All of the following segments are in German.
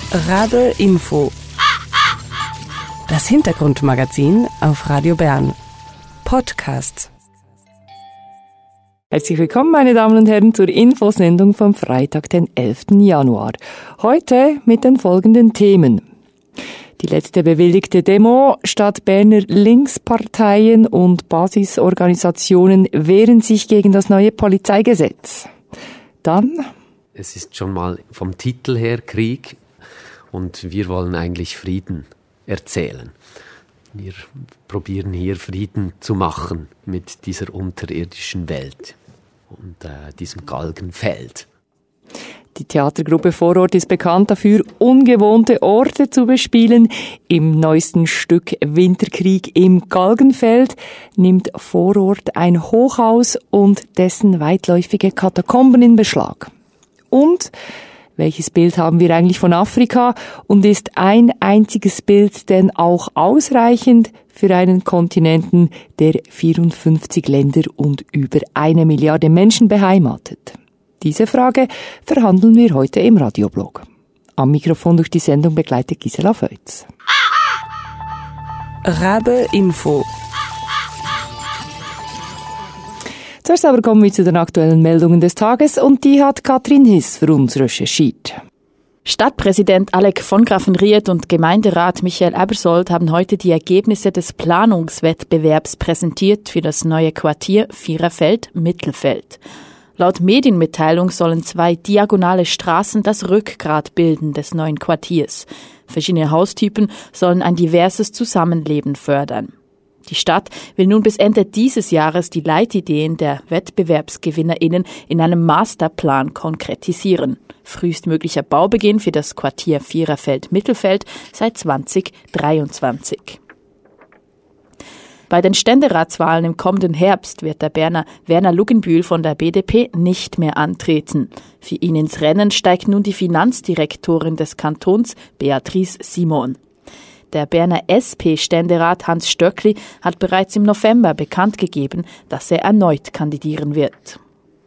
Rabe Info. Das Hintergrundmagazin auf Radio Bern. Podcast. Herzlich willkommen, meine Damen und Herren, zur Infosendung vom Freitag, den 11. Januar. Heute mit den folgenden Themen. Die letzte bewilligte Demo: Stadt Berner Linksparteien und Basisorganisationen wehren sich gegen das neue Polizeigesetz. Dann: Es ist schon mal vom Titel her Krieg und wir wollen eigentlich Frieden erzählen. Wir probieren hier Frieden zu machen mit dieser unterirdischen Welt und diesem Galgenfeld. Die Theatergruppe Vorort ist bekannt dafür, ungewohnte Orte zu bespielen. Im neuesten Stück Winterkrieg im Galgenfeld nimmt Vorort ein Hochhaus und dessen weitläufige Katakomben in Beschlag. Und welches Bild haben wir eigentlich von Afrika? Und ist ein einziges Bild denn auch ausreichend für einen Kontinenten, der 54 Länder und über 1 Milliarde Menschen beheimatet? Diese Frage verhandeln wir heute im Radioblog. Am Mikrofon durch die Sendung begleitet Gisela Feutz. Rabe Info. Zuerst aber kommen wir zu den aktuellen Meldungen des Tages und die hat Katrin Hiss für uns recherchiert. Stadtpräsident Alec von Grafenried und Gemeinderat Michael Ebersold haben heute die Ergebnisse des Planungswettbewerbs präsentiert für das neue Quartier Viererfeld-Mittelfeld. Laut Medienmitteilung sollen 2 diagonale Straßen das Rückgrat bilden des neuen Quartiers. Verschiedene Haustypen sollen ein diverses Zusammenleben fördern. Die Stadt will nun bis Ende dieses Jahres die Leitideen der WettbewerbsgewinnerInnen in einem Masterplan konkretisieren. Frühestmöglicher Baubeginn für das Quartier Viererfeld-Mittelfeld seit 2023. Bei den Ständeratswahlen im kommenden Herbst wird der Berner Werner Luginbühl von der BDP nicht mehr antreten. Für ihn ins Rennen steigt nun die Finanzdirektorin des Kantons, Beatrice Simon. Der Berner SP-Ständerat Hans Stöckli hat bereits im November bekannt gegeben, dass er erneut kandidieren wird.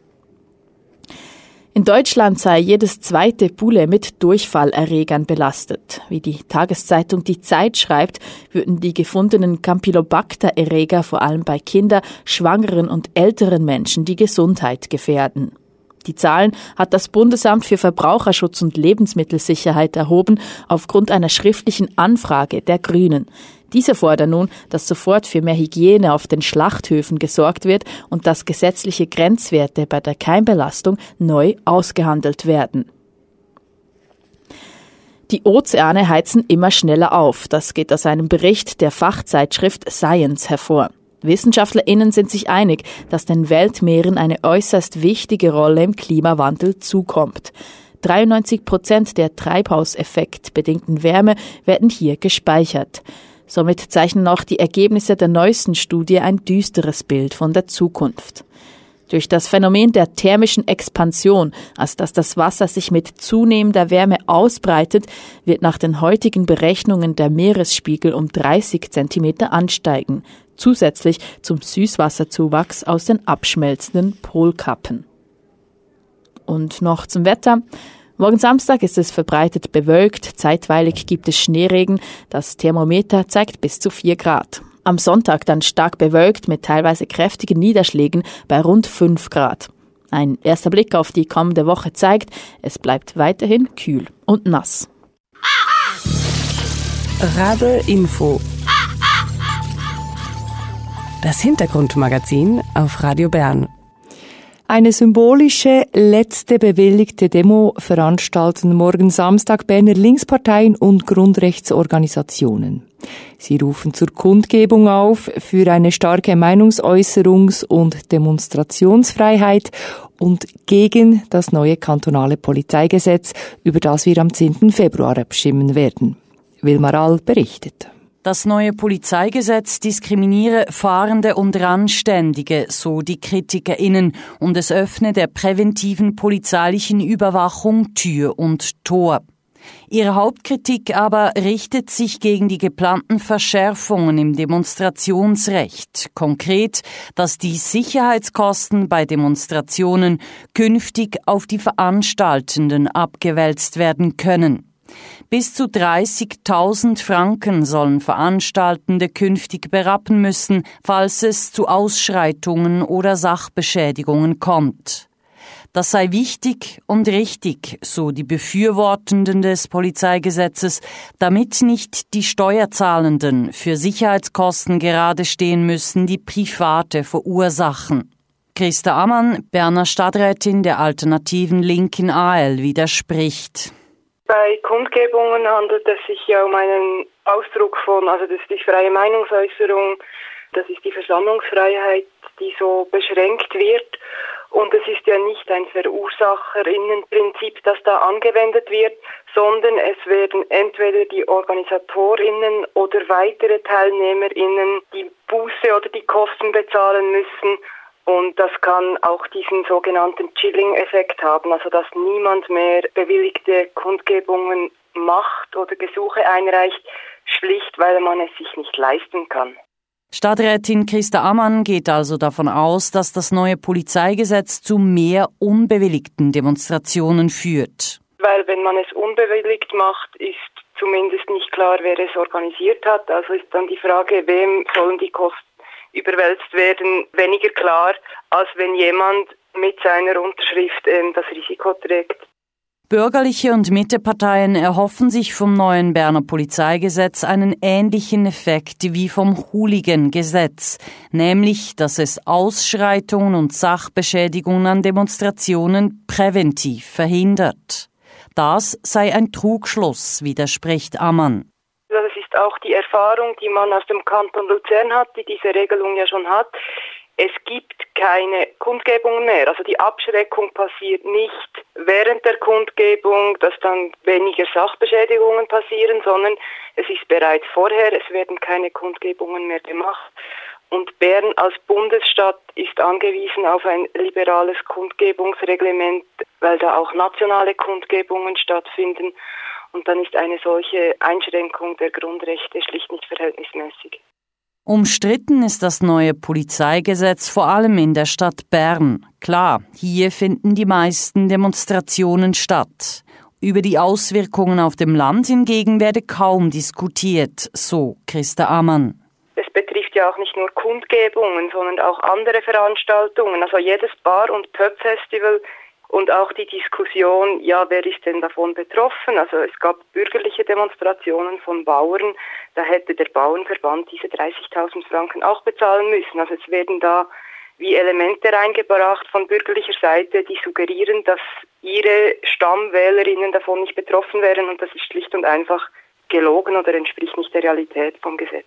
In Deutschland sei jedes zweite Bulle mit Durchfallerregern belastet. Wie die Tageszeitung Die Zeit schreibt, würden die gefundenen Campylobacter-Erreger vor allem bei Kindern, Schwangeren und älteren Menschen die Gesundheit gefährden. Die Zahlen hat das Bundesamt für Verbraucherschutz und Lebensmittelsicherheit erhoben aufgrund einer schriftlichen Anfrage der Grünen. Diese fordern nun, dass sofort für mehr Hygiene auf den Schlachthöfen gesorgt wird und dass gesetzliche Grenzwerte bei der Keimbelastung neu ausgehandelt werden. Die Ozeane heizen immer schneller auf. Das geht aus einem Bericht der Fachzeitschrift Science hervor. WissenschaftlerInnen sind sich einig, dass den Weltmeeren eine äußerst wichtige Rolle im Klimawandel zukommt. 93% der treibhauseffektbedingten Wärme werden hier gespeichert. Somit zeichnen auch die Ergebnisse der neuesten Studie ein düsteres Bild von der Zukunft. Durch das Phänomen der thermischen Expansion, also dass das Wasser sich mit zunehmender Wärme ausbreitet, wird nach den heutigen Berechnungen der Meeresspiegel um 30 Zentimeter ansteigen, zusätzlich zum Süßwasserzuwachs aus den abschmelzenden Polkappen. Und noch zum Wetter. Morgen Samstag ist es verbreitet bewölkt, zeitweilig gibt es Schneeregen, das Thermometer zeigt bis zu 4 Grad. Am Sonntag dann stark bewölkt mit teilweise kräftigen Niederschlägen bei rund 5 Grad. Ein erster Blick auf die kommende Woche zeigt, es bleibt weiterhin kühl und nass. Rabe Info. Das Hintergrundmagazin auf Radio Bern. Eine symbolische letzte bewilligte Demo veranstalten morgen Samstag Berner Linksparteien und Grundrechtsorganisationen. Sie rufen zur Kundgebung auf für eine starke Meinungsäußerungs- und Demonstrationsfreiheit und gegen das neue kantonale Polizeigesetz, über das wir am 10. Februar abstimmen werden. Wilmar All berichtet. Das neue Polizeigesetz diskriminiere Fahrende und Randständige, so die KritikerInnen, und es öffne der präventiven polizeilichen Überwachung Tür und Tor. Ihre Hauptkritik aber richtet sich gegen die geplanten Verschärfungen im Demonstrationsrecht. Konkret, dass die Sicherheitskosten bei Demonstrationen künftig auf die Veranstaltenden abgewälzt werden können. Bis zu 30.000 Franken sollen Veranstaltende künftig berappen müssen, falls es zu Ausschreitungen oder Sachbeschädigungen kommt. Das sei wichtig und richtig, so die Befürwortenden des Polizeigesetzes, damit nicht die Steuerzahlenden für Sicherheitskosten gerade stehen müssen, die Private verursachen. Christa Ammann, Berner Stadträtin der alternativen linken AL, widerspricht. Bei Kundgebungen handelt es sich ja um einen Ausdruck von, also das ist die freie Meinungsäußerung, das ist die Versammlungsfreiheit, die so beschränkt wird. Und es ist ja nicht ein Verursacherinnenprinzip, das da angewendet wird, sondern es werden entweder die OrganisatorInnen oder weitere TeilnehmerInnen die Buße oder die Kosten bezahlen müssen. Und das kann auch diesen sogenannten Chilling-Effekt haben, also dass niemand mehr bewilligte Kundgebungen macht oder Gesuche einreicht, schlicht weil man es sich nicht leisten kann. Stadträtin Christa Ammann geht also davon aus, dass das neue Polizeigesetz zu mehr unbewilligten Demonstrationen führt. Weil wenn man es unbewilligt macht, ist zumindest nicht klar, wer es organisiert hat. Also ist dann die Frage, wem sollen die Kosten überwälzt werden, weniger klar, als wenn jemand mit seiner Unterschrift das Risiko trägt. Bürgerliche und Mitteparteien erhoffen sich vom neuen Berner Polizeigesetz einen ähnlichen Effekt wie vom Hooligan-Gesetz, nämlich, dass es Ausschreitungen und Sachbeschädigungen an Demonstrationen präventiv verhindert. Das sei ein Trugschluss, widerspricht Ammann. Das ist auch die Erfahrung, die man aus dem Kanton Luzern hat, die diese Regelung ja schon hat. Es gibt keine Kundgebungen mehr. Also die Abschreckung passiert nicht während der Kundgebung, dass dann weniger Sachbeschädigungen passieren, sondern es ist bereits vorher, es werden keine Kundgebungen mehr gemacht. Und Bern als Bundesstadt ist angewiesen auf ein liberales Kundgebungsreglement, weil da auch nationale Kundgebungen stattfinden. Und dann ist eine solche Einschränkung der Grundrechte schlicht nicht verhältnismäßig. Umstritten ist das neue Polizeigesetz vor allem in der Stadt Bern. Klar, hier finden die meisten Demonstrationen statt. Über die Auswirkungen auf dem Land hingegen werde kaum diskutiert, so Christa Ammann. Es betrifft ja auch nicht nur Kundgebungen, sondern auch andere Veranstaltungen. Also jedes Bar- und Pub-Festival. Und auch die Diskussion, ja, wer ist denn davon betroffen? Also es gab bürgerliche Demonstrationen von Bauern, da hätte der Bauernverband diese 30.000 Franken auch bezahlen müssen. Also es werden da wie Elemente reingebracht von bürgerlicher Seite, die suggerieren, dass ihre Stammwählerinnen davon nicht betroffen wären. Und das ist schlicht und einfach gelogen oder entspricht nicht der Realität vom Gesetz.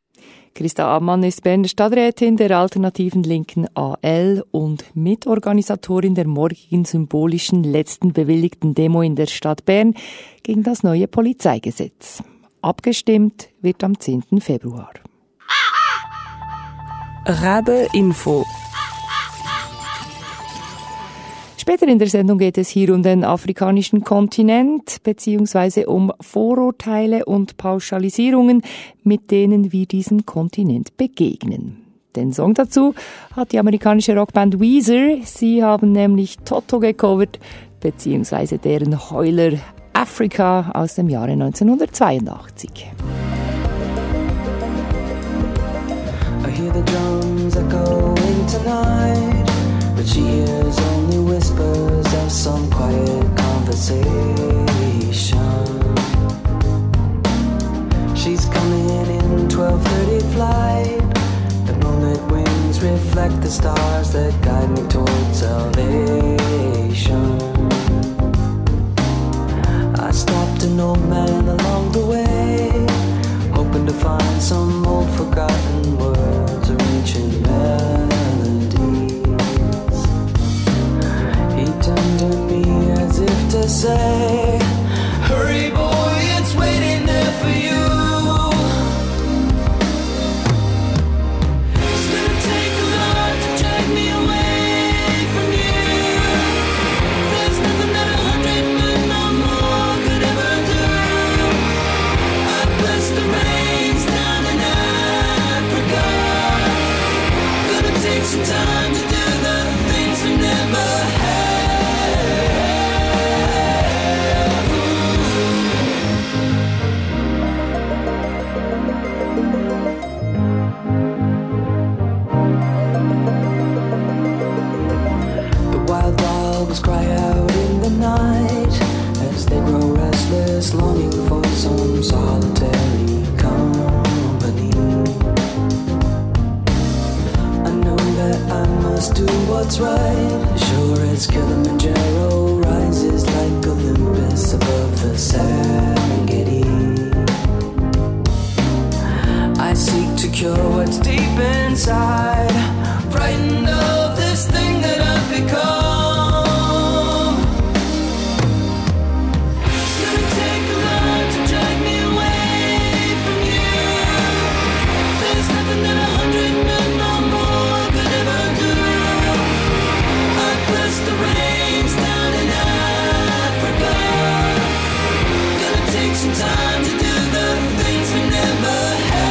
Christa Ammann ist Berner Stadträtin der alternativen linken AL und Mitorganisatorin der morgigen symbolischen letzten bewilligten Demo in der Stadt Bern gegen das neue Polizeigesetz. Abgestimmt wird am 10. Februar. Rabe Info. Später in der Sendung geht es hier um den afrikanischen Kontinent bzw. um Vorurteile und Pauschalisierungen, mit denen wir diesem Kontinent begegnen. Den Song dazu hat die amerikanische Rockband Weezer. Sie haben nämlich Toto gecovert bzw. deren Heuler Africa aus dem Jahre 1982. I hear the drums echoing tonight. But she hears only whispers of some quiet conversation. She's coming in 12:30 flight. The moonlit wings reflect the stars that guide me towards salvation. I stopped an old man along the way, hoping to find some old forgotten words or ancient melodies. He turned to me as if to say, hurry boy, it's waiting there for you. It's gonna take a lot to drag me away from you. There's nothing that 100 men or more could ever do. I bless the rains down in Africa. Gonna take some time to do the things we never had. the Serengeti. I seek to cure what's deep inside, frightened of this thing that I've become. It's gonna take a lot to drag me away from you. There's nothing that 100 men or more could ever do. I bless the rains down in Africa. Gonna take some time to do the things we never had.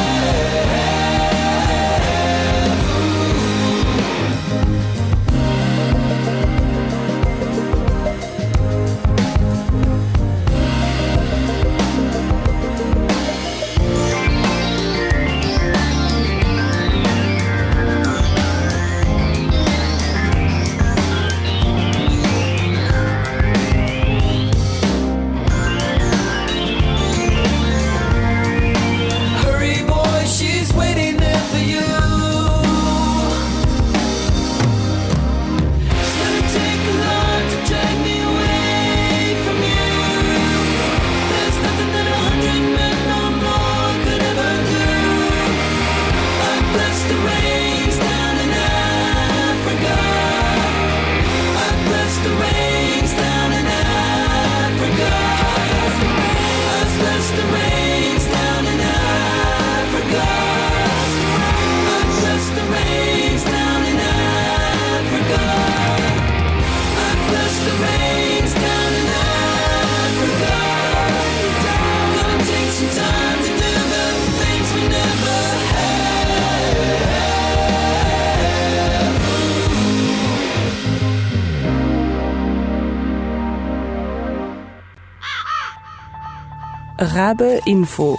Hurry, boy, she's waiting there for you. It's gonna take a lot to drag me away from you. There's nothing that 100 men or more could ever do. I bless the rains down in Africa. I bless the rains down in Africa. I bless the rains down in Africa. I bless the rains down in Africa. I bless the rains down in Africa. Gonna take some time to do the things we never had. Rabe Info.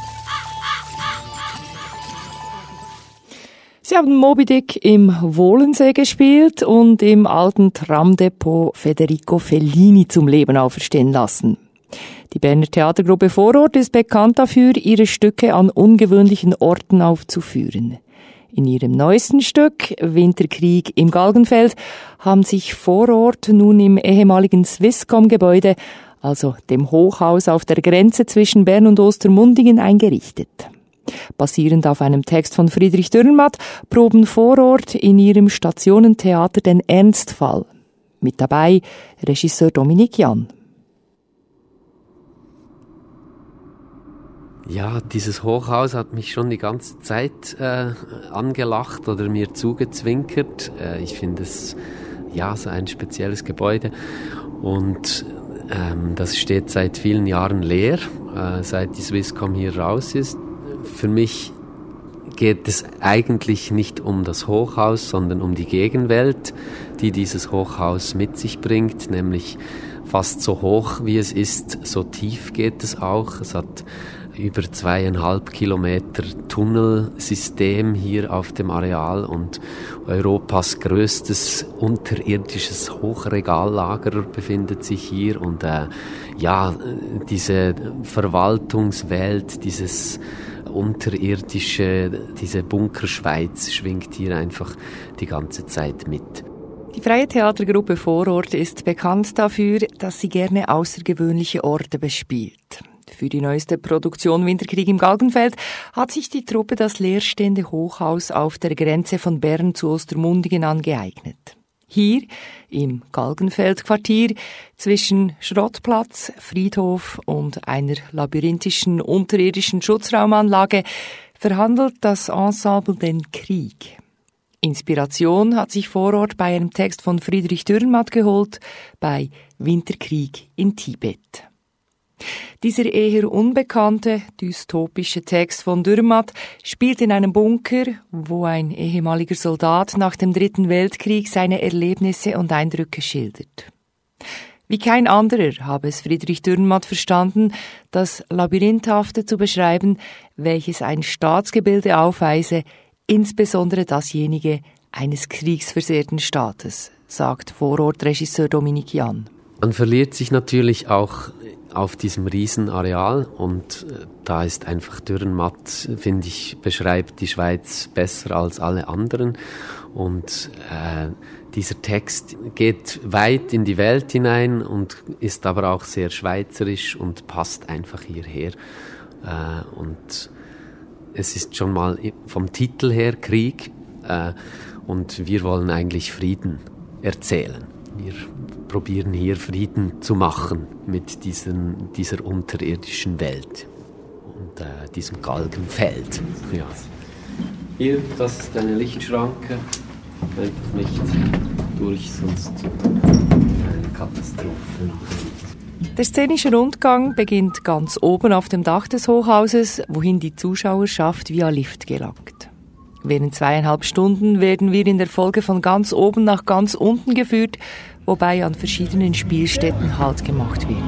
Sie haben Moby Dick im Wohlensee gespielt und im alten Tramdepot Federico Fellini zum Leben auferstehen lassen. Die Berner Theatergruppe Vorort ist bekannt dafür, ihre Stücke an ungewöhnlichen Orten aufzuführen. In ihrem neuesten Stück, Winterkrieg im Galgenfeld, haben sich Vorort nun im ehemaligen Swisscom-Gebäude, also dem Hochhaus auf der Grenze zwischen Bern und Ostermundigen, eingerichtet. Basierend auf einem Text von Friedrich Dürrenmatt proben Vorort in ihrem Stationentheater den Ernstfall. Mit dabei Regisseur Dominique Jan. Ja, dieses Hochhaus hat mich schon die ganze Zeit angelacht oder mir zugezwinkert. Ich finde es ja so ein spezielles Gebäude und das steht seit vielen Jahren leer, seit die Swisscom hier raus ist. Für mich geht es eigentlich nicht um das Hochhaus, sondern um die Gegenwelt, die dieses Hochhaus mit sich bringt, nämlich fast so hoch wie es ist, so tief geht es auch. Es hat über 2,5 Kilometer Tunnelsystem hier auf dem Areal und Europas größtes unterirdisches Hochregallager befindet sich hier und diese Verwaltungswelt, dieses unterirdische, diese Bunkerschweiz schwingt hier einfach die ganze Zeit mit. Die Freie Theatergruppe Vorort ist bekannt dafür, dass sie gerne außergewöhnliche Orte bespielt. Für die neueste Produktion Winterkrieg im Galgenfeld hat sich die Truppe das leerstehende Hochhaus auf der Grenze von Bern zu Ostermundigen angeeignet. Hier, im Galgenfeldquartier, zwischen Schrottplatz, Friedhof und einer labyrinthischen unterirdischen Schutzraumanlage, verhandelt das Ensemble den Krieg. Inspiration hat sich Vorort bei einem Text von Friedrich Dürrenmatt geholt, bei Winterkrieg in Tibet. Dieser eher unbekannte, dystopische Text von Dürrenmatt spielt in einem Bunker, wo ein ehemaliger Soldat nach dem Dritten Weltkrieg seine Erlebnisse und Eindrücke schildert. Wie kein anderer habe es Friedrich Dürrenmatt verstanden, das Labyrinthhafte zu beschreiben, welches ein Staatsgebilde aufweise, insbesondere dasjenige eines kriegsversehrten Staates, sagt Vorortregisseur Dominique Jan. Man verliert sich natürlich auch auf diesem Riesenareal und da ist einfach Dürrenmatt, finde ich, beschreibt die Schweiz besser als alle anderen und Dieser Text geht weit in die Welt hinein und ist aber auch sehr schweizerisch und passt einfach hierher. Und es ist schon mal vom Titel her Krieg und wir wollen eigentlich Frieden erzählen. Wir probieren hier Frieden zu machen mit dieser unterirdischen Welt und diesem Galgenfeld. Ja. Hier, das ist eine Lichtschranke. Einfach nicht durch, sonst eine Katastrophe. Der szenische Rundgang beginnt ganz oben auf dem Dach des Hochhauses, wohin die Zuschauerschaft via Lift gelangt. Während 2,5 Stunden werden wir in der Folge von ganz oben nach ganz unten geführt, wobei an verschiedenen Spielstätten Halt gemacht wird.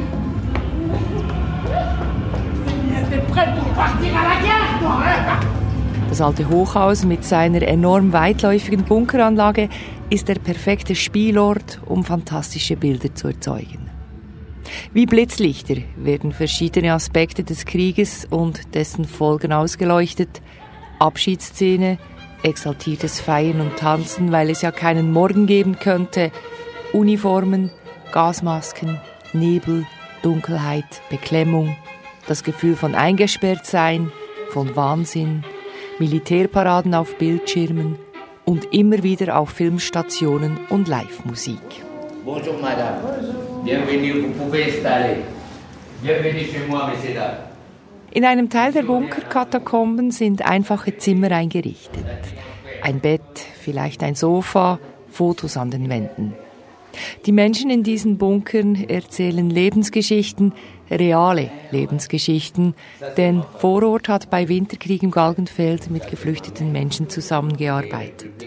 Das alte Hochhaus mit seiner enorm weitläufigen Bunkeranlage ist der perfekte Spielort, um fantastische Bilder zu erzeugen. Wie Blitzlichter werden verschiedene Aspekte des Krieges und dessen Folgen ausgeleuchtet. Abschiedsszene, exaltiertes Feiern und Tanzen, weil es ja keinen Morgen geben könnte, Uniformen, Gasmasken, Nebel, Dunkelheit, Beklemmung, das Gefühl von Eingesperrtsein, von Wahnsinn, Militärparaden auf Bildschirmen und immer wieder auf Filmstationen und Live-Musik. Bonjour madame. Bienvenue, vous pouvez installer. Bienvenue chez moi, messieurs dames. In einem Teil der Bunkerkatakomben sind einfache Zimmer eingerichtet. Ein Bett, vielleicht ein Sofa, Fotos an den Wänden. Die Menschen in diesen Bunkern erzählen Lebensgeschichten, reale Lebensgeschichten, denn Vorort hat bei Winterkrieg im Galgenfeld mit geflüchteten Menschen zusammengearbeitet.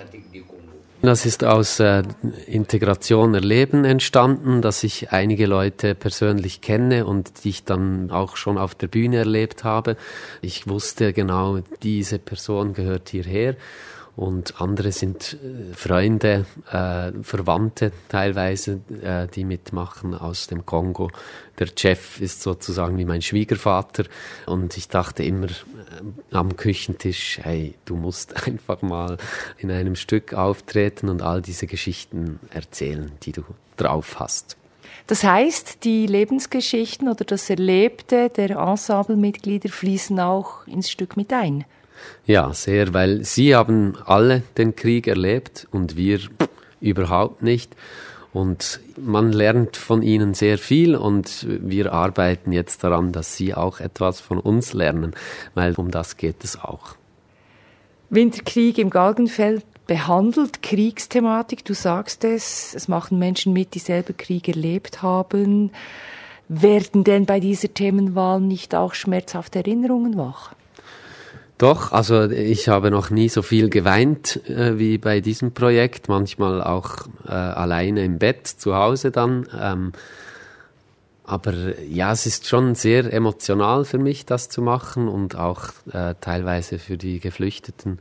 Das ist aus Integration Erleben entstanden, dass ich einige Leute persönlich kenne und die ich dann auch schon auf der Bühne erlebt habe. Ich wusste genau, diese Person gehört hierher. Und andere sind Freunde, Verwandte teilweise, die mitmachen aus dem Kongo. Der Chef ist sozusagen wie mein Schwiegervater. Und ich dachte immer am Küchentisch, hey, du musst einfach mal in einem Stück auftreten und all diese Geschichten erzählen, die du drauf hast. Das heißt, die Lebensgeschichten oder das Erlebte der Ensemblemitglieder fließen auch ins Stück mit ein? Ja, sehr, weil sie haben alle den Krieg erlebt und wir überhaupt nicht. Und man lernt von ihnen sehr viel und wir arbeiten jetzt daran, dass sie auch etwas von uns lernen, weil um das geht es auch. Winterkrieg im Galgenfeld behandelt Kriegsthematik, du sagst es machen Menschen mit, die selber Krieg erlebt haben. Werden denn bei dieser Themenwahl nicht auch schmerzhafte Erinnerungen wach? Doch, also ich habe noch nie so viel geweint wie bei diesem Projekt, manchmal auch alleine im Bett zu Hause dann. Aber ja, es ist schon sehr emotional für mich, das zu machen und auch teilweise für die Geflüchteten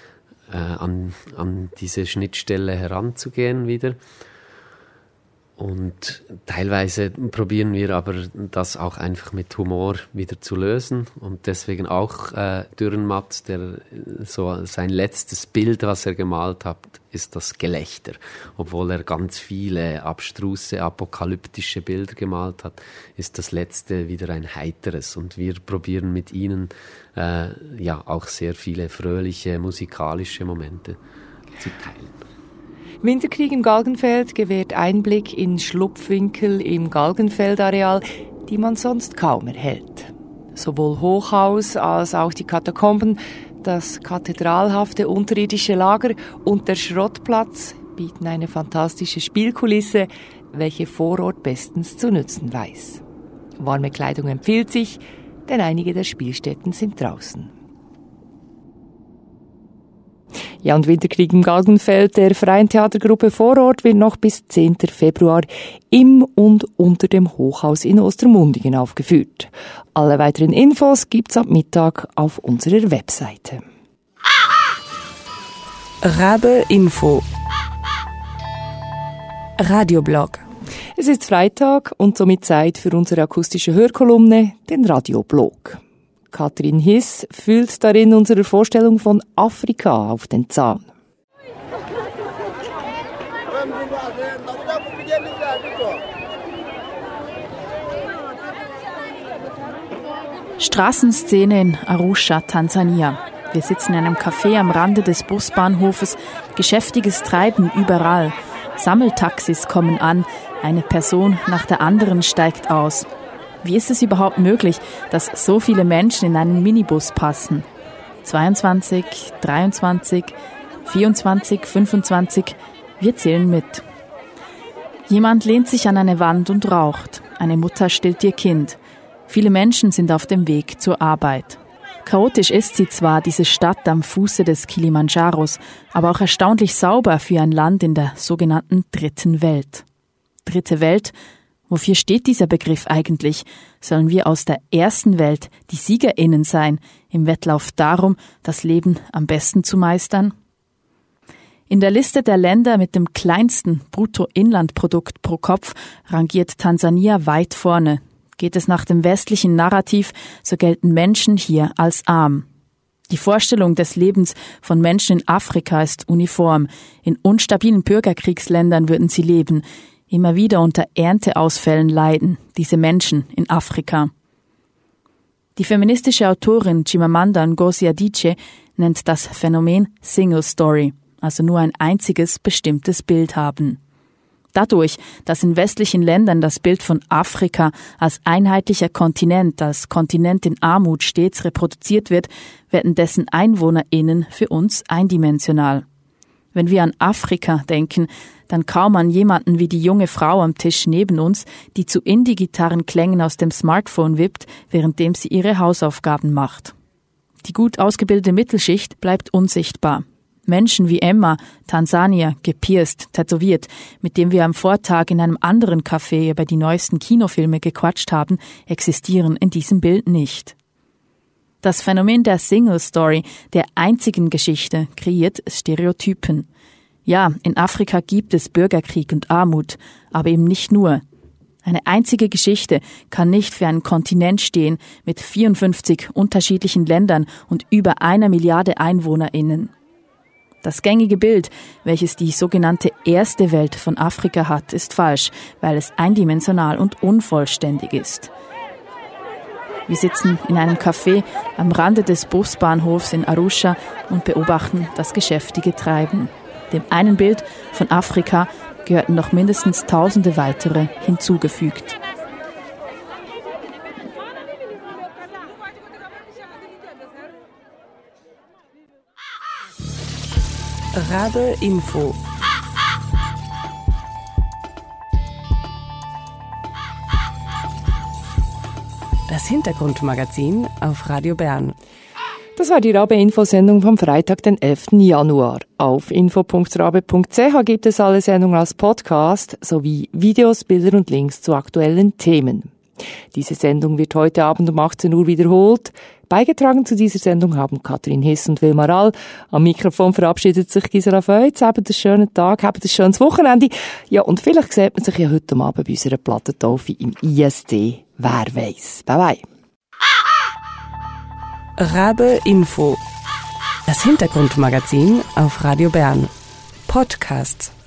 an diese Schnittstelle heranzugehen wieder. Und teilweise probieren wir aber das auch einfach mit Humor wieder zu lösen. Und deswegen auch Dürrenmatt, der so sein letztes Bild, was er gemalt hat, ist das Gelächter. Obwohl er ganz viele abstruse, apokalyptische Bilder gemalt hat, ist das letzte wieder ein heiteres. Und wir probieren mit ihnen ja auch sehr viele fröhliche, musikalische Momente zu teilen. Winterkrieg im Galgenfeld gewährt Einblick in Schlupfwinkel im Galgenfeldareal, die man sonst kaum erhält. Sowohl Hochhaus als auch die Katakomben, das kathedralhafte unterirdische Lager und der Schrottplatz bieten eine fantastische Spielkulisse, welche Vorort bestens zu nützen weiß. Warme Kleidung empfiehlt sich, denn einige der Spielstätten sind draußen. Ja, und Winterkrieg im Galgenfeld der Freien Theatergruppe Vorort wird noch bis 10. Februar im und unter dem Hochhaus in Ostermundigen aufgeführt. Alle weiteren Infos gibt's ab Mittag auf unserer Webseite. Rabe Info Radioblog. Es ist Freitag und somit Zeit für unsere akustische Hörkolumne, den Radioblog. Katrin Hiss fühlt darin unserer Vorstellung von Afrika auf den Zahn. Straßenszene in Arusha, Tansania. Wir sitzen in einem Café am Rande des Busbahnhofes. Geschäftiges Treiben überall. Sammeltaxis kommen an. Eine Person nach der anderen steigt aus. Wie ist es überhaupt möglich, dass so viele Menschen in einen Minibus passen? 22, 23, 24, 25. Wir zählen mit. Jemand lehnt sich an eine Wand und raucht. Eine Mutter stillt ihr Kind. Viele Menschen sind auf dem Weg zur Arbeit. Chaotisch ist sie zwar, diese Stadt am Fuße des Kilimandscharos, aber auch erstaunlich sauber für ein Land in der sogenannten Dritten Welt. Dritte Welt? Wofür steht dieser Begriff eigentlich? Sollen wir aus der ersten Welt die SiegerInnen sein, im Wettlauf darum, das Leben am besten zu meistern? In der Liste der Länder mit dem kleinsten Bruttoinlandprodukt pro Kopf rangiert Tansania weit vorne. Geht es nach dem westlichen Narrativ, so gelten Menschen hier als arm. Die Vorstellung des Lebens von Menschen in Afrika ist uniform. In unstabilen Bürgerkriegsländern würden sie leben, immer wieder unter Ernteausfällen leiden, diese Menschen in Afrika. Die feministische Autorin Chimamanda Ngozi Adichie nennt das Phänomen Single Story, also nur ein einziges bestimmtes Bild haben. Dadurch, dass in westlichen Ländern das Bild von Afrika als einheitlicher Kontinent, als Kontinent in Armut stets reproduziert wird, werden dessen EinwohnerInnen für uns eindimensional. Wenn wir an Afrika denken, dann kaum an jemanden wie die junge Frau am Tisch neben uns, die zu Indie-Gitarrenklängen aus dem Smartphone wippt, währenddem sie ihre Hausaufgaben macht. Die gut ausgebildete Mittelschicht bleibt unsichtbar. Menschen wie Emma, Tansanier, gepierst, tätowiert, mit dem wir am Vortag in einem anderen Café über die neuesten Kinofilme gequatscht haben, existieren in diesem Bild nicht. Das Phänomen der Single Story, der einzigen Geschichte, kreiert Stereotypen. Ja, in Afrika gibt es Bürgerkrieg und Armut, aber eben nicht nur. Eine einzige Geschichte kann nicht für einen Kontinent stehen mit 54 unterschiedlichen Ländern und über 1 Milliarde EinwohnerInnen. Das gängige Bild, welches die sogenannte erste Welt von Afrika hat, ist falsch, weil es eindimensional und unvollständig ist. Wir sitzen in einem Café am Rande des Busbahnhofs in Arusha und beobachten das geschäftige Treiben. Dem einen Bild von Afrika gehörten noch mindestens tausende weitere hinzugefügt. Rabe Info. Das Hintergrundmagazin auf Radio Bern. Das war die Rabe-Info-Sendung vom Freitag, den 11. Januar. Auf info.rabe.ch gibt es alle Sendungen als Podcast sowie Videos, Bilder und Links zu aktuellen Themen. Diese Sendung wird heute Abend um 18 Uhr wiederholt. Beigetragen zu dieser Sendung haben Katrin Hiss und Wilmar All. Am Mikrofon verabschiedet sich Gisela Feutz. Habt einen schönen Tag, habt ein schönes Wochenende. Ja, und vielleicht sieht man sich ja heute Abend bei unserer Plattentaufe im ISD. Wer weiss. Bye bye. Rabe Info. Das Hintergrundmagazin auf Radio Bern. Podcasts.